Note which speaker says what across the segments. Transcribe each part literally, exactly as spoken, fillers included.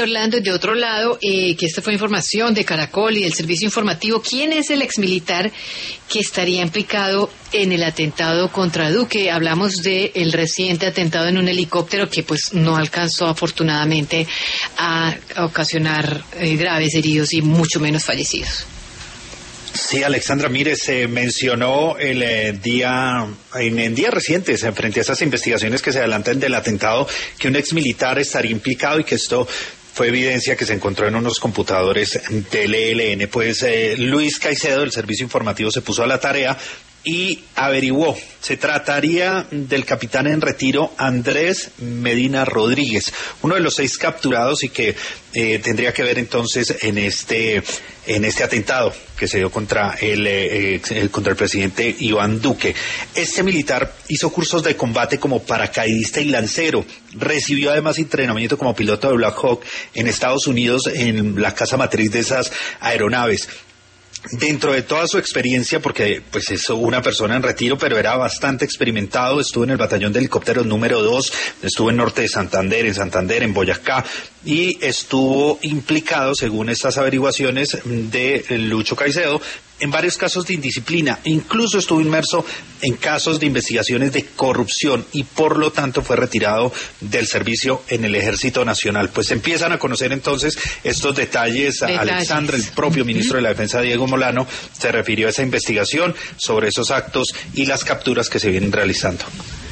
Speaker 1: Orlando, de otro lado, eh, que esta fue información de Caracol y del Servicio Informativo, ¿quién es el exmilitar que estaría implicado en el atentado contra Duque? Hablamos del reciente atentado en un helicóptero que pues no alcanzó afortunadamente a, a ocasionar eh, graves heridos y mucho menos fallecidos.
Speaker 2: Sí, Alexandra, mire, se mencionó el eh, día, en, en días recientes, eh, frente a esas investigaciones que se adelantan del atentado, que un exmilitar estaría implicado y que esto fue evidencia que se encontró en unos computadores del E L N. Pues eh, Luis Caicedo, del Servicio Informativo, se puso a la tarea y averiguó. Se trataría del capitán en retiro Andrés Medina Rodríguez, uno de los seis capturados y que eh, tendría que ver entonces en este en este atentado que se dio contra el, eh, el contra el presidente Iván Duque. Este militar hizo cursos de combate como paracaidista y lancero. Recibió además entrenamiento como piloto de Black Hawk en Estados Unidos, en la casa matriz de esas aeronaves. Dentro de toda su experiencia, porque pues es una persona en retiro, pero era bastante experimentado, estuvo en el batallón de helicópteros número dos, estuvo en Norte de Santander, en Santander, en Boyacá, y estuvo implicado, según estas averiguaciones de Lucho Caicedo, en varios casos de indisciplina, incluso estuvo inmerso en casos de investigaciones de corrupción y por lo tanto fue retirado del servicio en el Ejército Nacional. Pues empiezan a conocer entonces estos detalles. detalles. Alexandra, el propio ministro de la Defensa, Diego Molano, se refirió a esa investigación sobre esos actos y las capturas que se vienen realizando.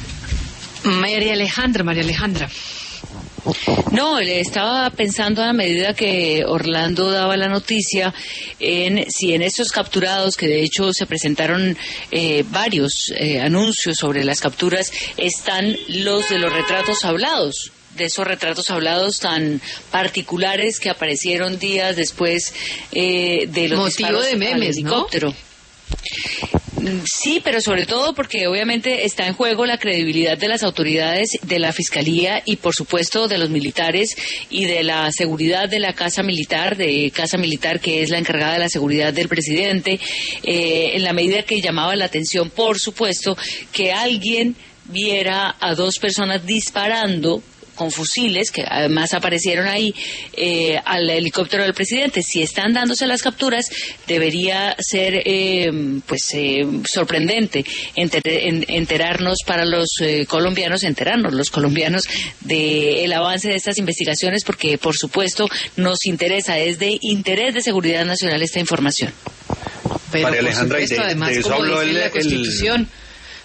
Speaker 1: María Alejandra, María Alejandra.
Speaker 3: No, le estaba pensando a medida que Orlando daba la noticia en si en estos capturados, que de hecho se presentaron eh, varios eh, anuncios sobre las capturas, están los de los retratos hablados, de esos retratos hablados tan particulares que aparecieron días después eh, de los
Speaker 1: motivo
Speaker 3: disparos
Speaker 1: de memes,
Speaker 3: al helicóptero. ¿No? Sí, pero sobre todo porque obviamente está en juego la credibilidad de las autoridades, de la Fiscalía y por supuesto de los militares y de la seguridad de la Casa Militar, de Casa Militar que es la encargada de la seguridad del presidente, eh, en la medida que llamaba la atención, por supuesto, que alguien viera a dos personas disparando con fusiles, que además aparecieron ahí, eh, al helicóptero del presidente. Si están dándose las capturas, debería ser eh, pues eh, sorprendente enter, en, enterarnos para los eh, colombianos, enterarnos los colombianos del avance de estas investigaciones, porque por supuesto nos interesa, es de interés de seguridad nacional esta información.
Speaker 1: Pero
Speaker 2: María
Speaker 1: por
Speaker 2: Alejandra,
Speaker 1: supuesto,
Speaker 2: y de,
Speaker 1: además,
Speaker 2: de eso
Speaker 1: como
Speaker 2: habló
Speaker 1: dice
Speaker 2: el,
Speaker 1: la Constitución...
Speaker 2: el...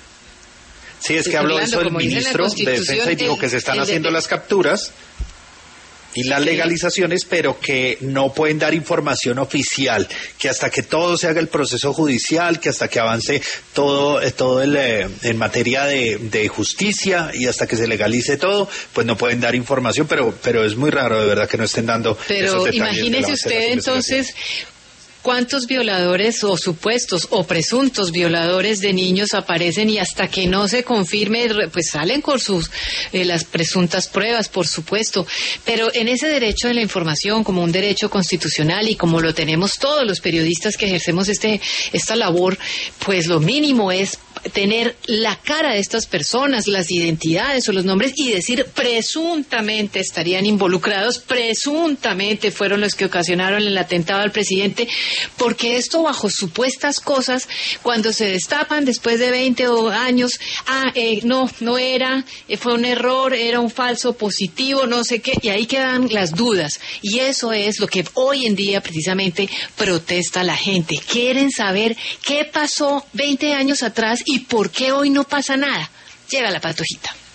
Speaker 2: Sí, es que habló eso el ministro de Defensa y dijo
Speaker 1: el,
Speaker 2: que se están
Speaker 1: el,
Speaker 2: haciendo
Speaker 1: el,
Speaker 2: las capturas y las legalizaciones, pero que no pueden dar información oficial, que hasta que todo se haga el proceso judicial, que hasta que avance todo todo el, eh, en materia de, de justicia y hasta que se legalice todo, pues no pueden dar información, pero pero es muy raro de verdad que no estén dando
Speaker 1: pero
Speaker 2: esos detalles.
Speaker 1: Pero imagínese usted entonces... ¿Cuántos violadores o supuestos o presuntos violadores de niños aparecen y hasta que no se confirme, pues salen con sus eh, las presuntas pruebas, por supuesto? Pero en ese derecho de la información, como un derecho constitucional y como lo tenemos todos los periodistas que ejercemos este esta labor, pues lo mínimo es tener la cara de estas personas, las identidades o los nombres y decir presuntamente estarían involucrados, presuntamente fueron los que ocasionaron el atentado al presidente, porque esto bajo supuestas cosas, cuando se destapan después de veinte años, ah, eh, no, no era, eh, fue un error, era un falso positivo, no sé qué, y ahí quedan las dudas, y eso es lo que hoy en día precisamente protesta la gente. Quieren saber qué pasó veinte años atrás y por qué hoy no pasa nada. Llega la Patojita.